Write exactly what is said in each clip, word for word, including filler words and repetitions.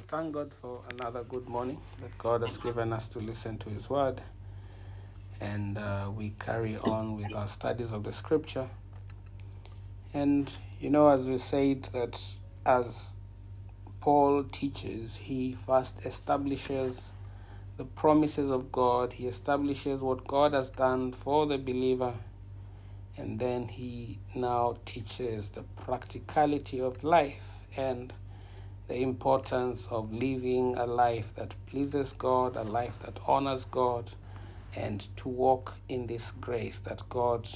thank God for another good morning that God has given us to listen to His Word. And uh, we carry on with our studies of the Scripture. And, you know, as we said, that as Paul teaches, he first establishes the promises of God. He establishes what God has done for the believer. And then he now teaches the practicality of life and the importance of living a life that pleases God, a life that honors God, and to walk in this grace that God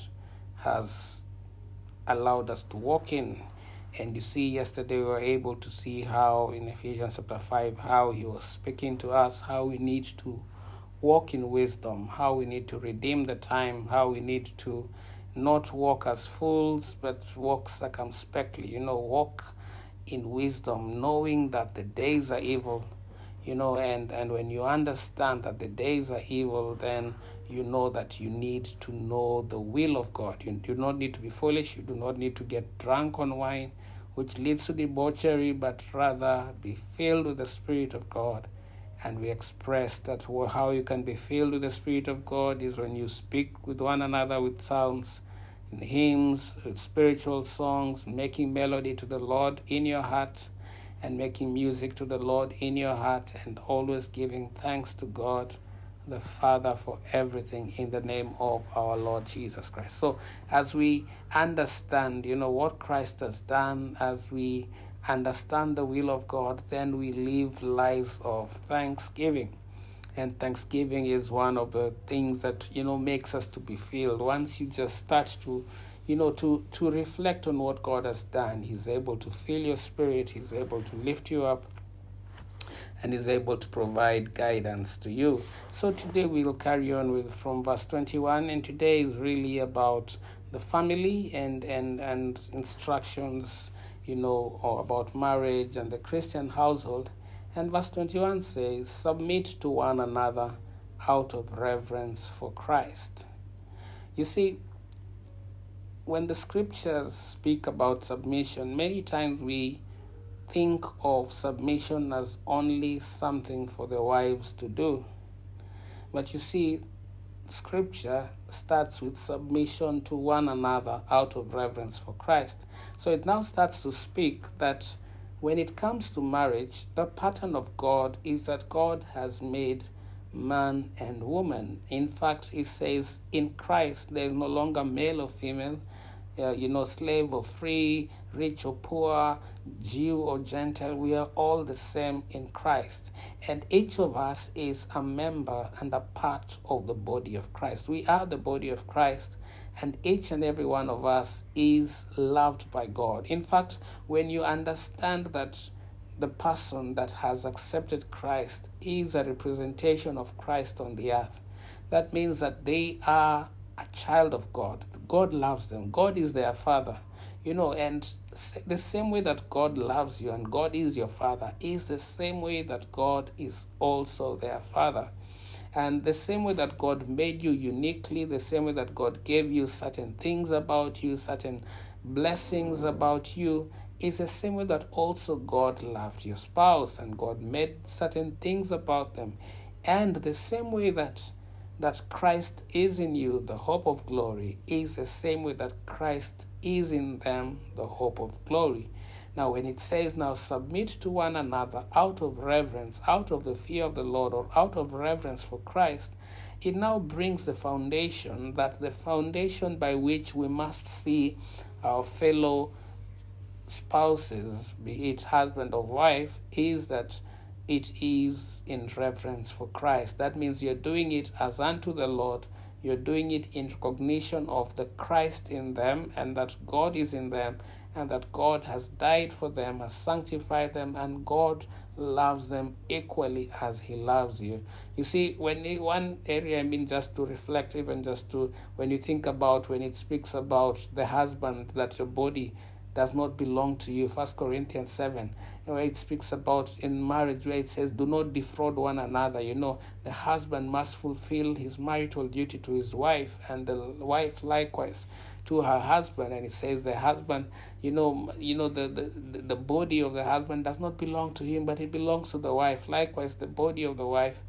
has allowed us to walk in. And you see, yesterday we were able to see how in Ephesians chapter five, how he was speaking to us, how we need to walk in wisdom, how we need to redeem the time, how we need to not walk as fools, but walk circumspectly, you know, walk in wisdom, knowing that the days are evil, you know, and, and when you understand that the days are evil, then you know that you need to know the will of God. You do not need to be foolish. You do not need to get drunk on wine, which leads to debauchery, but rather be filled with the Spirit of God. And we express that how you can be filled with the Spirit of God is when you speak with one another with psalms, in hymns, with spiritual songs, making melody to the Lord in your heart, and making music to the Lord in your heart, and always giving thanks to God the Father for everything in the name of our Lord Jesus Christ. So as we understand, you know, what Christ has done, as we understand the will of God, then we live lives of thanksgiving. And thanksgiving is one of the things that, you know, makes us to be filled. Once you just start to, you know, to, to reflect on what God has done, He's able to fill your spirit, He's able to lift you up, and is able to provide guidance to you. So today we'll carry on with from verse twenty-one, and today is really about the family and, and, and instructions, you know, about marriage and the Christian household. And verse twenty-one says, submit to one another out of reverence for Christ. You see, when the scriptures speak about submission, many times we think of submission as only something for the wives to do. But you see, Scripture starts with submission to one another out of reverence for Christ. So it now starts to speak that when it comes to marriage, the pattern of God is that God has made man and woman. In fact, it says in Christ there is no longer male or female, Uh, you know, slave or free, rich or poor, Jew or Gentile. We are all the same in Christ. And each of us is a member and a part of the body of Christ. We are the body of Christ, and each and every one of us is loved by God. In fact, when you understand that the person that has accepted Christ is a representation of Christ on the earth, that means that they are a child of God. God loves them. God is their father. You know, and the same way that God loves you and God is your father is the same way that God is also their father. And the same way that God made you uniquely, the same way that God gave you certain things about you, certain blessings about you, is the same way that also God loved your spouse and God made certain things about them. And the same way that that Christ is in you, the hope of glory, is the same way that Christ is in them, the hope of glory. Now, when it says now submit to one another out of reverence, out of the fear of the Lord, or out of reverence for Christ, it now brings the foundation, that the foundation by which we must see our fellow spouses, be it husband or wife, is that it is in reverence for Christ. That means you're doing it as unto the Lord. You're doing it in recognition of the Christ in them, and that God is in them, and that God has died for them, has sanctified them, and God loves them equally as He loves you. You see, when it, one area, I mean, just to reflect, even just to, when you think about, when it speaks about the husband, that your body does not belong to you. First Corinthians seven, where it speaks about in marriage, where it says, do not defraud one another. You know, the husband must fulfill his marital duty to his wife, and the wife likewise. to her husband, and it says the husband, you know, you know the, the, the body of the husband does not belong to him, but it belongs to the wife. Likewise, the body of the wife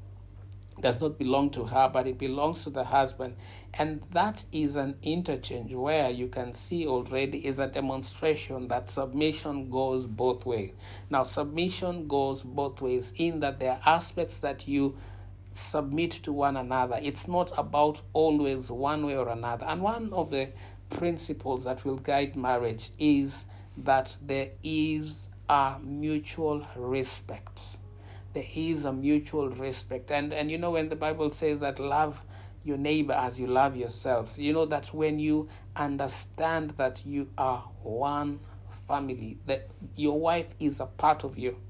does not belong to her, but it belongs to the husband. And that is an interchange where you can see already is a demonstration that submission goes both ways. Now, submission goes both ways in that there are aspects that you submit to one another. It's not about always one way or another. And one of the principles that will guide marriage is that there is a mutual respect. There is a mutual respect. And, and you know, when the Bible says that love your neighbor as you love yourself, you know that when you understand that you are one family, that your wife is a part of you.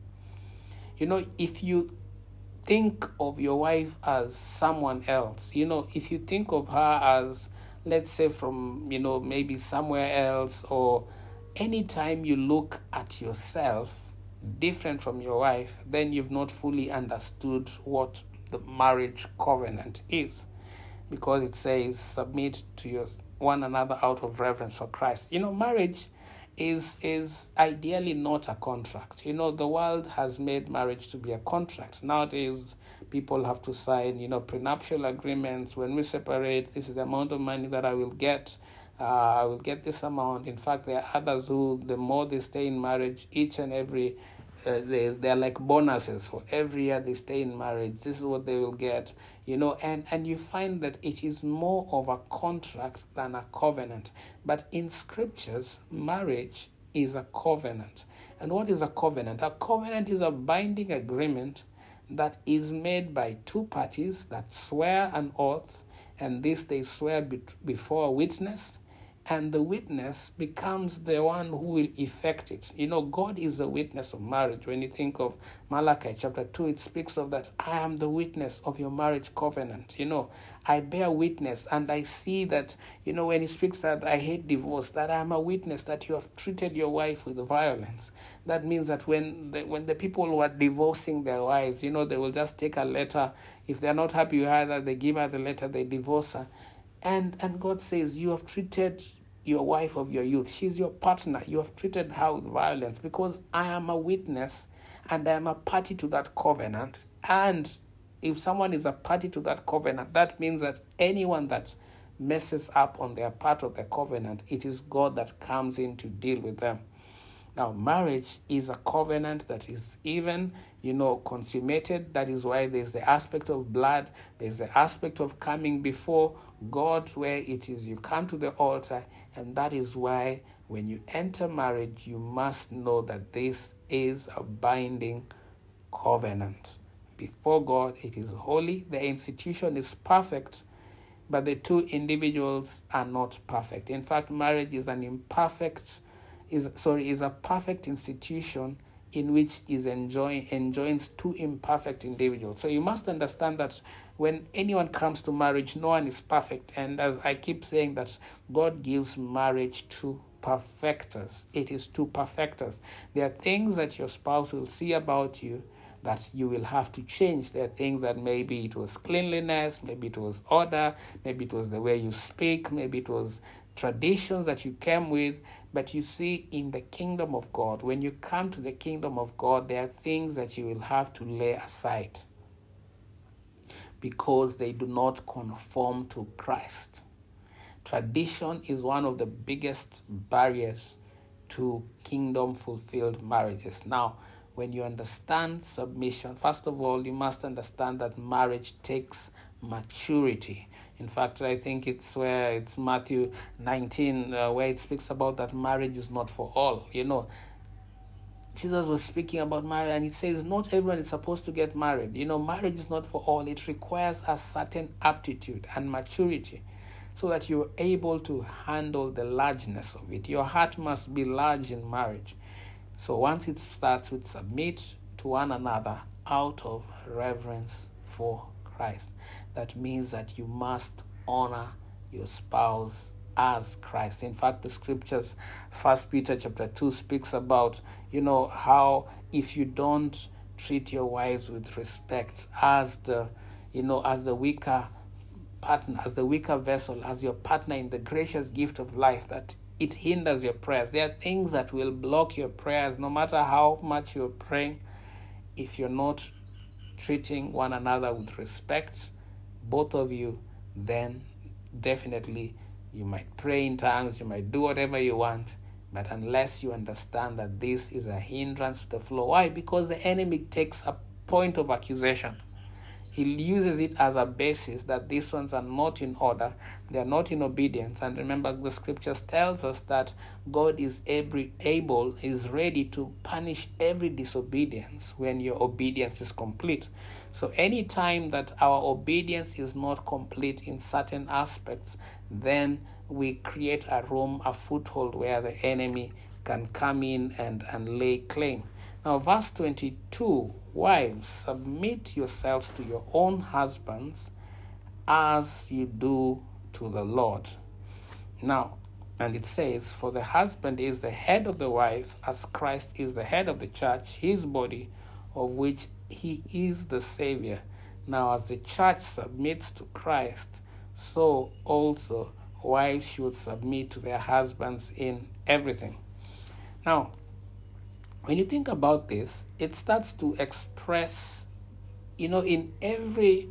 You know, if you think of your wife as someone else, you know, if you think of her as, let's say, from, you know, maybe somewhere else, or anytime you look at yourself different from your wife, then you've not fully understood what the marriage covenant is, because it says submit to your one another out of reverence for Christ. You know, marriage is is ideally not a contract. You know, the world has made marriage to be a contract. Nowadays, people have to sign, you know, prenuptial agreements. When we separate, this is the amount of money that I will get. Uh, I will get this amount. In fact, there are others who, the more they stay in marriage, each and every, uh, they, they're like bonuses for every year they stay in marriage. This is what they will get, you know, and, and you find that it is more of a contract than a covenant. But in scriptures, marriage is a covenant. And what is a covenant? A covenant is a binding agreement that is made by two parties that swear an oath, and this they swear be- before a witness, and the witness becomes the one who will effect it. You know, God is the witness of marriage. When you think of Malachi chapter two, it speaks of that, I am the witness of your marriage covenant. You know, I bear witness, and I see that, you know, when he speaks that I hate divorce, that I am a witness that you have treated your wife with violence. That means that when the, when the people who are divorcing their wives, you know, they will just take a letter. If they're not happy with her, they give her the letter, they divorce her. And and God says, you have treated your wife of your youth. She's your partner. You have treated her with violence, because I am a witness and I am a party to that covenant. And if someone is a party to that covenant, that means that anyone that messes up on their part of the covenant, it is God that comes in to deal with them. Now, marriage is a covenant that is even, you know, consummated. That is why there's the aspect of blood. There's the aspect of coming before God, where it is you come to the altar. And that is why when you enter marriage, you must know that this is a binding covenant. Before God, it is holy. The institution is perfect, but the two individuals are not perfect. In fact, marriage is an imperfect is sorry is a perfect institution in which is enjoying enjoins two imperfect individuals. So you must understand that when anyone comes to marriage, no one is perfect. And as I keep saying, that God gives marriage to perfecters. It is to perfecters. There are things that your spouse will see about you that you will have to change. There are things that maybe it was cleanliness, maybe it was order, maybe it was the way you speak, maybe it was traditions that you came with. But you see, in the kingdom of God, when you come to the kingdom of God, there are things that you will have to lay aside because they do not conform to Christ. Tradition is one of the biggest barriers to kingdom-fulfilled marriages. Now, when you understand submission, first of all, you must understand that marriage takes maturity. In fact, I think it's where it's Matthew nineteen, uh, where it speaks about that marriage is not for all. You know, Jesus was speaking about marriage, and it says not everyone is supposed to get married. You know, marriage is not for all. It requires a certain aptitude and maturity so that you're able to handle the largeness of it. Your heart must be large in marriage. So once it starts with submit to one another out of reverence for Christ, that means that you must honor your spouse as Christ. In fact, the scriptures, First Peter chapter two, speaks about, you know, how if you don't treat your wives with respect as the, you know, as the weaker partner, as the weaker vessel, as your partner in the gracious gift of life, that it hinders your prayers. There are things that will block your prayers, no matter how much you're praying. If you're not treating one another with respect, both of you, then definitely you might pray in tongues, you might do whatever you want, but unless you understand that this is a hindrance to the flow. Why? Because the enemy takes a point of accusation. He uses it as a basis that these ones are not in order, they are not in obedience. And remember, the scriptures tells us that God is able, is ready to punish every disobedience when your obedience is complete. So any time that our obedience is not complete in certain aspects, then we create a room, a foothold where the enemy can come in and, and lay claim. Now, verse twenty-two, wives, submit yourselves to your own husbands as you do to the Lord. Now, and it says, for the husband is the head of the wife, as Christ is the head of the church, his body, of which he is the Savior. Now, as the church submits to Christ, so also wives should submit to their husbands in everything. Now, when you think about this, it starts to express, you know, in every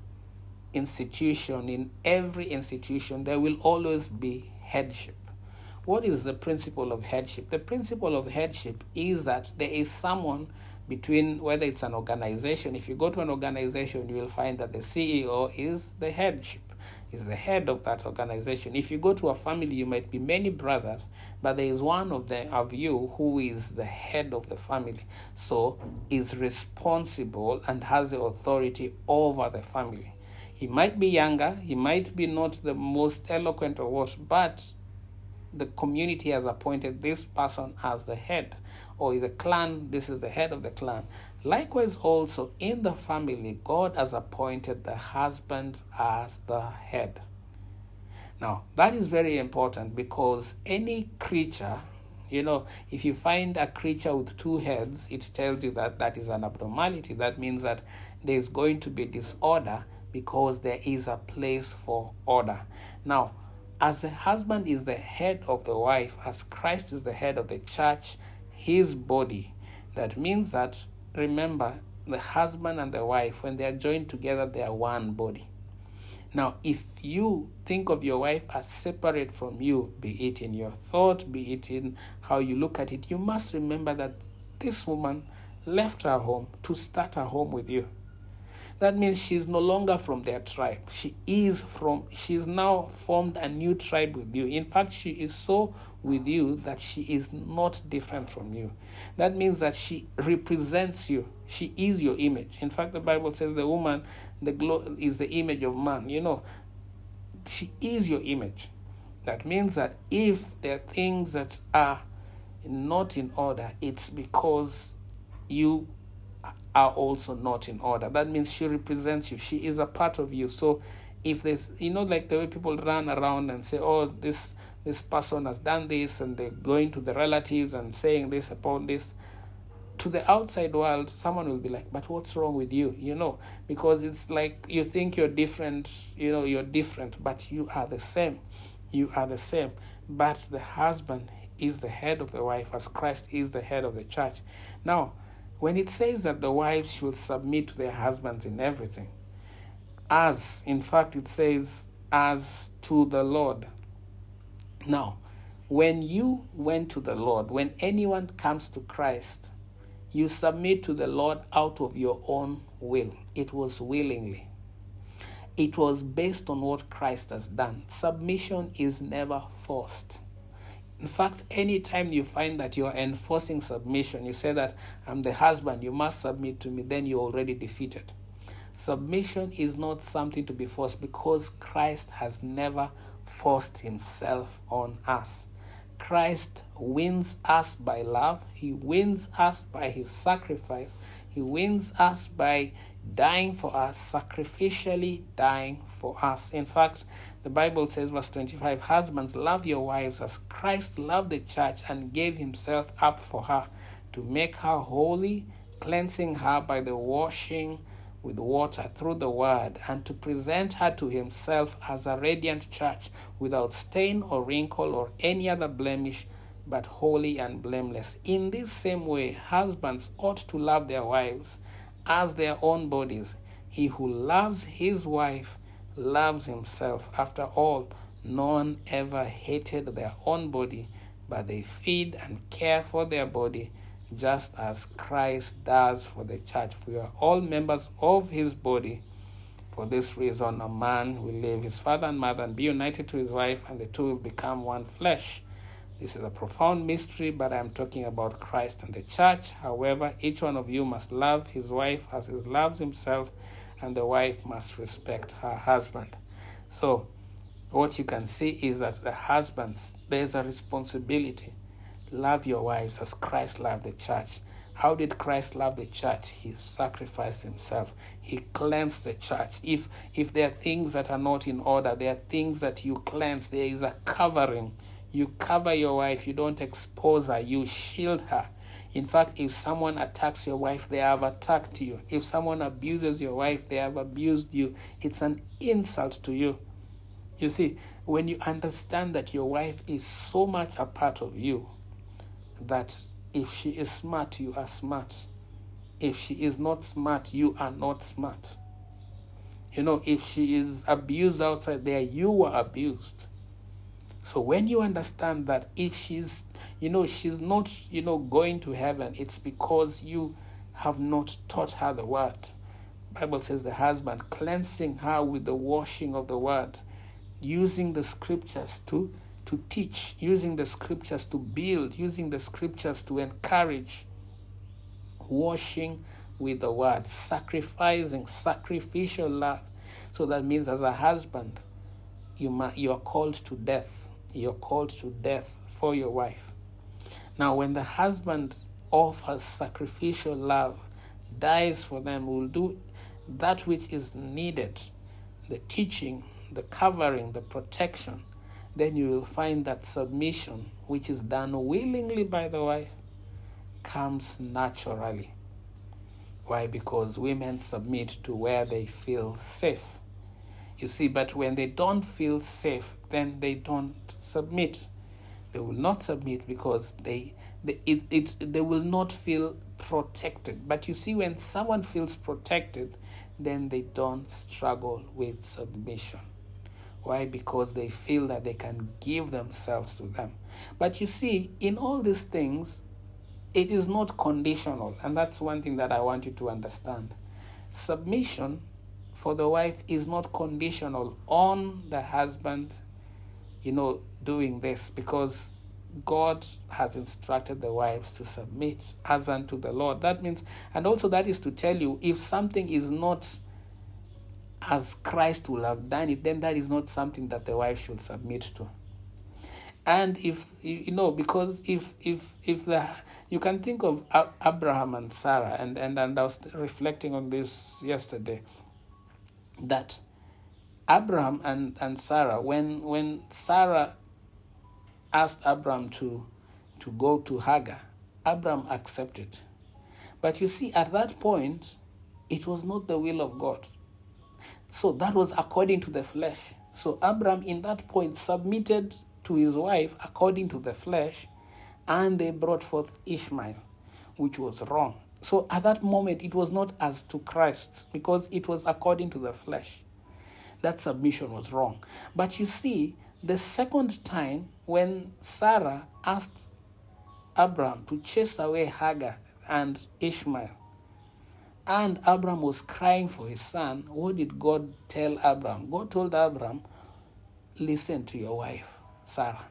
institution, in every institution, there will always be headship. What is the principle of headship? The principle of headship is that there is someone between, whether it's an organization, if you go to an organization, you will find that the C E O is the headship, is the head of that organization. If you go to a family, you might be many brothers, but there is one of the of you who is the head of the family, so is responsible and has the authority over the family. He might be younger, he might be not the most eloquent or what, but the community has appointed this person as the head, or the clan, this is the head of the clan. Likewise, also in the family, God has appointed the husband as the head. Now, that is very important, because any creature, you know, if you find a creature with two heads, it tells you that that is an abnormality. That means that there is going to be disorder, because there is a place for order. Now, as the husband is the head of the wife, as Christ is the head of the church, his body, that means that, remember, the husband and the wife, when they are joined together, they are one body. Now, if you think of your wife as separate from you, be it in your thought, be it in how you look at it, you must remember that this woman left her home to start her home with you. That means she's no longer from their tribe. She is from, she's now formed a new tribe with you. In fact, she is so with you that she is not different from you. That means that she represents you. She is your image. In fact, the Bible says the woman the glo- is the image of man. You know, she is your image. That means that if there are things that are not in order, it's because you are also not in order. That means she represents you. She is a part of you. So if there's, you know, like the way people run around and say, oh, this this person has done this, and they're going to the relatives and saying this upon this, to the outside world, someone will be like, but what's wrong with you? You know, because it's like you think you're different, you know, you're different, but you are the same. You are the same. But the husband is the head of the wife, as Christ is the head of the church. Now, when it says that the wives should submit to their husbands in everything, as, in fact, it says, as to the Lord. Now, when you went to the Lord, when anyone comes to Christ, you submit to the Lord out of your own will. It was willingly. It was based on what Christ has done. Submission is never forced. In fact, anytime you find that you're enforcing submission, you say that I'm the husband, you must submit to me, then you're already defeated. Submission is not something to be forced, because Christ has never forced himself on us. Christ wins us by love. He wins us by his sacrifice. He wins us by dying for us, sacrificially dying for us. In fact, the Bible says, verse twenty-five, husbands, love your wives as Christ loved the church and gave himself up for her, to make her holy, cleansing her by the washing with water through the word, and to present her to himself as a radiant church, without stain or wrinkle or any other blemish, but holy and blameless. In this same way, husbands ought to love their wives as their own bodies. He who loves his wife loves himself. After all, no one ever hated their own body, but they feed and care for their body, just as Christ does for the church. For we are all members of his body. For this reason, a man will leave his father and mother and be united to his wife, and the two will become one flesh. This is a profound mystery, but I am talking about Christ and the church. However, each one of you must love his wife as he loves himself, and the wife must respect her husband. So, what you can see is that the husbands, there's a responsibility. Love your wives as Christ loved the church. How did Christ love the church? He sacrificed himself. He cleansed the church. If if there are things that are not in order, there are things that you cleanse. There is a covering. You cover your wife. You don't expose her. You shield her. In fact, if someone attacks your wife, they have attacked you. If someone abuses your wife, they have abused you. It's an insult to you. You see, when you understand that your wife is so much a part of you, that if she is smart, you are smart. If she is not smart, you are not smart. You know, if she is abused outside there, you were abused. So when you understand that if she's, you know, she's not, you know, going to heaven, it's because you have not taught her the word. The Bible says the husband cleansing her with the washing of the word, using the scriptures to to teach, using the scriptures to build, using the scriptures to encourage, washing with the word, sacrificing, sacrificial love. So that means as a husband, you ma- you are called to death. You're called to death for your wife. Now, when the husband offers sacrificial love, dies for them, will do that which is needed, the teaching, the covering, the protection, then you will find that submission, which is done willingly by the wife, comes naturally. Why? Because women submit to where they feel safe. You see, but when they don't feel safe, then they don't submit. They will not submit because they they it, it they will not feel protected. But you see, when someone feels protected, then they don't struggle with submission. Why? Because they feel that they can give themselves to them. But you see, in all these things, it is not conditional. And that's one thing that I want you to understand. Submission for the wife is not conditional on the husband, you know, doing this, because God has instructed the wives to submit as unto the Lord. That means, and also that is to tell you, if something is not as Christ will have done it, then that is not something that the wife should submit to. And if, you know, because if if if the you can think of Abraham and Sarah, and, and, and I was reflecting on this yesterday, that Abraham and, and Sarah, when when Sarah asked Abraham to to go to Hagar, Abraham accepted. But you see, at that point, it was not the will of God. So that was according to the flesh. So Abraham, in that point, submitted to his wife according to the flesh, and they brought forth Ishmael, which was wrong. So at that moment, it was not as to Christ, because it was according to the flesh. That submission was wrong. But you see, the second time when Sarah asked Abraham to chase away Hagar and Ishmael, and Abraham was crying for his son, what did God tell Abraham? God told Abraham, listen to your wife, Sarah.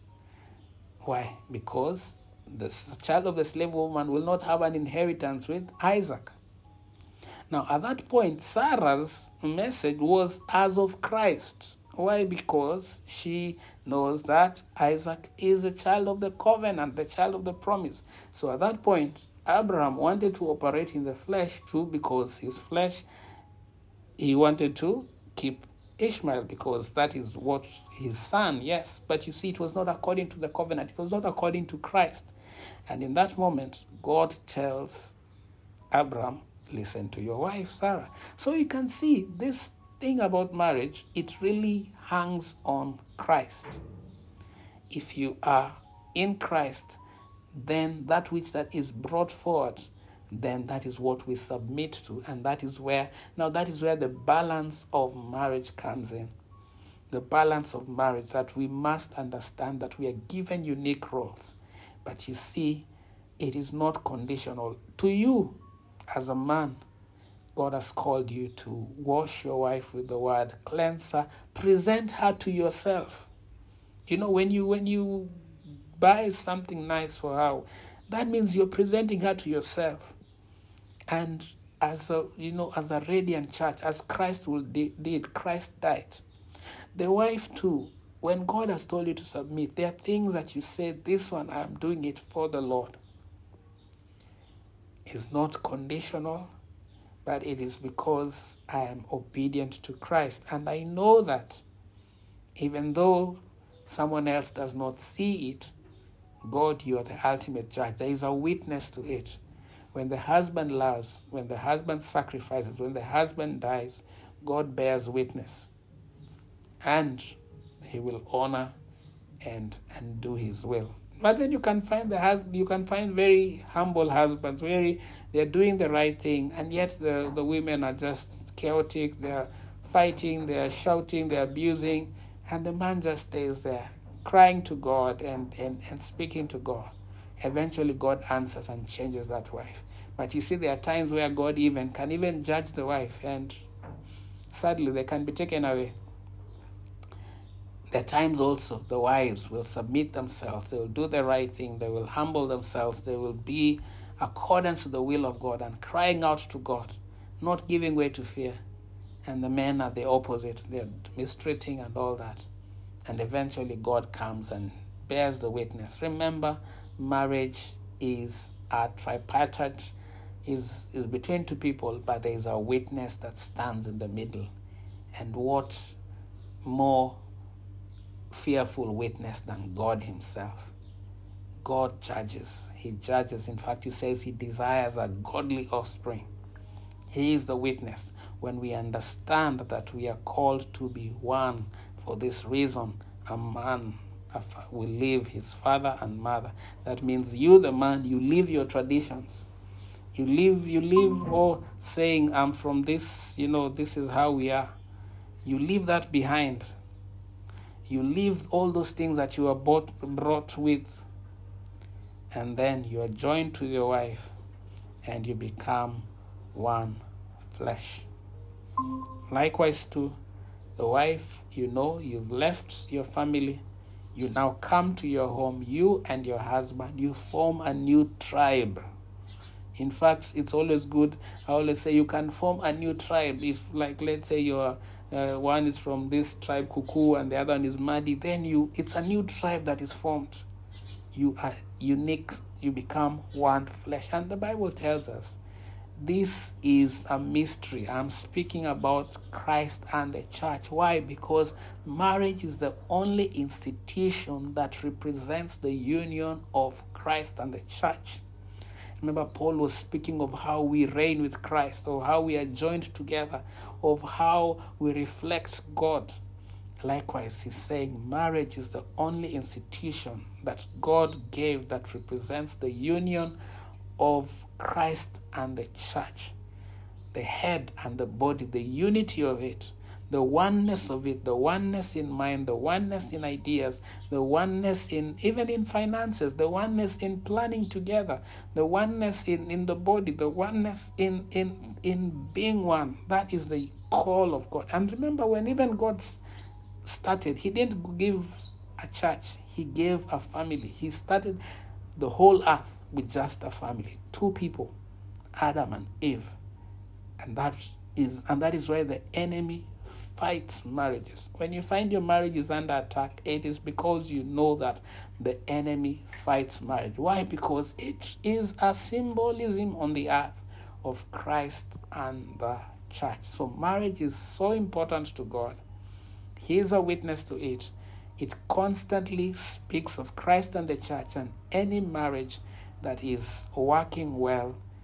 Why? Because the child of the slave woman will not have an inheritance with Isaac. Now, at that point, Sarah's message was as of Christ. Why? Because she knows that Isaac is the child of the covenant, the child of the promise. So at that point, Abraham wanted to operate in the flesh too, because his flesh, he wanted to keep Ishmael, because that is what his son, yes. But you see, it was not according to the covenant. It was not according to Christ. And in that moment, God tells Abraham, listen to your wife, Sarah. So you can see this thing about marriage, it really hangs on Christ. If you are in Christ, then that which that is brought forward, then that is what we submit to. And that is where, now that is where the balance of marriage comes in. The balance of marriage, that we must understand that we are given unique roles. But you see, it is not conditional. To you, as a man, God has called you to wash your wife with the word, cleanse her, present her to yourself. You know, when you when you buy something nice for her, that means you're presenting her to yourself. And as a you know, as a radiant church, as Christ will did, Christ died. The wife too, when God has told you to submit, there are things that you say, this one I am doing it for the Lord. It's not conditional, but it is because I am obedient to Christ. And I know that even though someone else does not see it, God, you are the ultimate judge. There is a witness to it. When the husband loves, when the husband sacrifices, when the husband dies, God bears witness. And he will honor and and do his will. But then you can find the husband, you can find very humble husbands, very they're doing the right thing, and yet the, the women are just chaotic, they're fighting, they're shouting, they're abusing, and the man just stays there, crying to God and, and, and speaking to God. Eventually God answers and changes that wife. But you see, there are times where God even can even judge the wife, and sadly they can be taken away. There are times also the wives will submit themselves, they will do the right thing, they will humble themselves, they will be accordance to the will of God and crying out to God, not giving way to fear. And the men are the opposite, they're mistreating and all that. And eventually God comes and bears the witness. Remember, marriage is a tripartite, is, is between two people, but there is a witness that stands in the middle. And what more fearful witness than God himself? God judges. He judges. In fact, he says he desires a godly offspring. He is the witness. When we understand that we are called to be one for this reason, a man will leave his father and mother. That means you, the man, you leave your traditions. You leave, you leave all saying, I'm from this, you know, this is how we are. You leave that behind. You leave all those things that you are bought, brought with, and then you are joined to your wife, and you become one flesh. Likewise too, the wife, you know, you've left your family, you now come to your home, you and your husband, you form a new tribe. In fact, it's always good, I always say you can form a new tribe. If, like, let's say you're Uh, one is from this tribe, Kuku, and the other one is Madi, then you it's a new tribe that is formed. You are unique, you become one flesh. And the Bible tells us this is a mystery. I'm speaking about Christ and the church. Why? Because marriage is the only institution that represents the union of Christ and the church. Remember, Paul was speaking of how we reign with Christ, or how we are joined together, of how we reflect God. Likewise, he's saying marriage is the only institution that God gave that represents the union of Christ and the church, the head and the body, the unity of it, the oneness of it, the oneness in mind, the oneness in ideas, the oneness in even in finances, the oneness in planning together, the oneness in, in the body, the oneness in, in, in being one. That is the call of God. And remember, when even God started, he didn't give a church, he gave a family. He started the whole earth with just a family, two people, Adam and Eve. And that is and that is why the enemy fights marriages. When you find your marriage is under attack, it is because you know that the enemy fights marriage. Why? Because it is a symbolism on the earth of Christ and the church. So marriage is so important to God. He is a witness to it. It constantly speaks of Christ and the church, and any marriage that is working well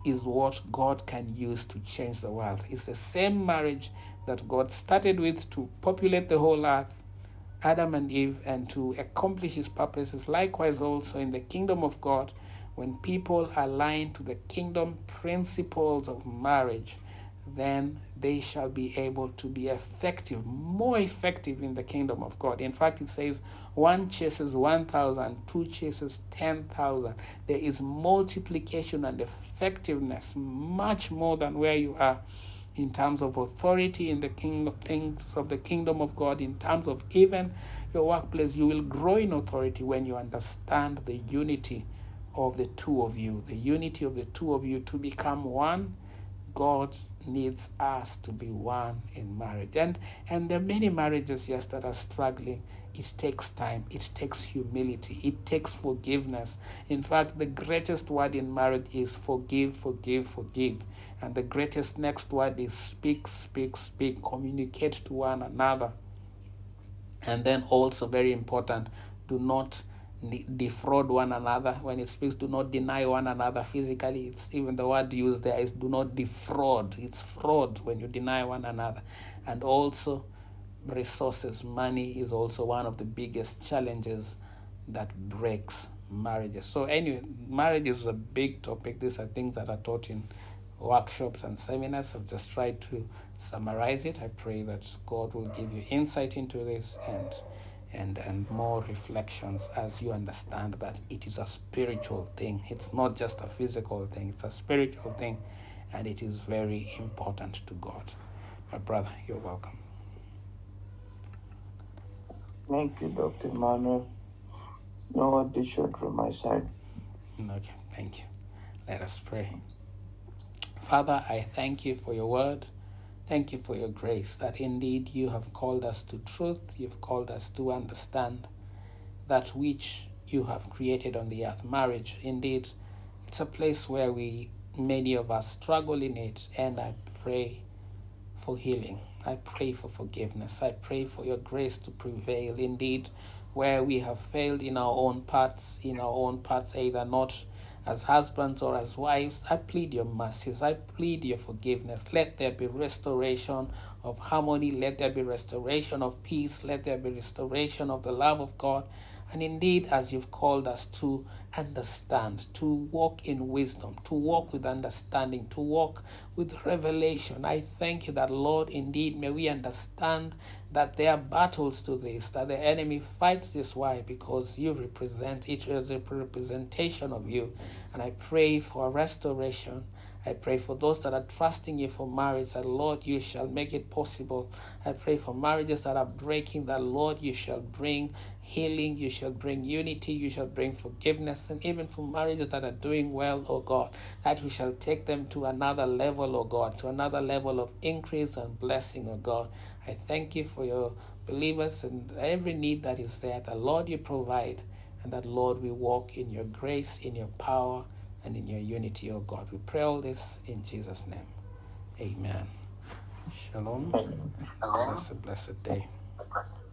is what God can use to change the world. It's the same marriage that God started with to populate the whole earth, Adam and Eve, and to accomplish his purposes. Likewise also in the kingdom of God, when people align to the kingdom principles of marriage, then they shall be able to be effective, more effective in the kingdom of God. In fact, it says one chases one thousand, two chases ten thousand. There is multiplication and effectiveness much more than where you are in terms of authority in the kingdom, things of the kingdom of God, in terms of even your workplace. You will grow in authority when you understand the unity of the two of you, the unity of the two of you to become one. God needs us to be one in marriage. And and there are many marriages, yes, that are struggling. It takes time. It takes humility. It takes forgiveness. In fact, the greatest word in marriage is forgive, forgive, forgive. And the greatest next word is speak, speak, speak. Communicate to one another. And then also very important, do not defraud one another. When it speaks, do not deny one another physically. It's even the word used there is do not defraud. It's fraud when you deny one another. And also resources, money is also one of the biggest challenges that breaks marriages. So anyway, marriage is a big topic. These are things that are taught in workshops and seminars. I've just tried to summarize it. I pray that God will give you insight into this and and and more reflections as you understand that it is a spiritual thing. It's not just a physical thing. It's a spiritual thing, and it is very important to God. My brother, you're welcome. Thank you, Doctor Emmanuel. No addition from my side. Okay, thank you. Let us pray. Father, I thank you for your word. Thank you for your grace, that indeed you have called us to truth. You've called us to understand that which you have created on the earth. Marriage, indeed, it's a place where we, many of us, struggle in it, and I pray for healing. I pray for forgiveness. I pray for your grace to prevail. Indeed, where we have failed in our own parts, in our own parts, either not as husbands or as wives, I plead your mercies. I plead your forgiveness. Let there be restoration of harmony. Let there be restoration of peace. Let there be restoration of the love of God. And indeed, as you've called us to understand, to walk in wisdom, to walk with understanding, to walk with revelation, I thank you that, Lord, indeed, may we understand that there are battles to this, that the enemy fights this. Why? Because you represent it as a representation of you. And I pray for a restoration. I pray for those that are trusting you for marriage, that, Lord, you shall make it possible. I pray for marriages that are breaking, that, Lord, you shall bring healing, you shall bring unity, you shall bring forgiveness, and even for marriages that are doing well, oh God, that you shall take them to another level, oh God, to another level of increase and blessing, oh God. I thank you for your believers and every need that is there, that, Lord, you provide, and that, Lord, we walk in your grace, in your power, and in your unity, oh God. We pray all this in Jesus' name. Amen. Shalom. Blessed, blessed day.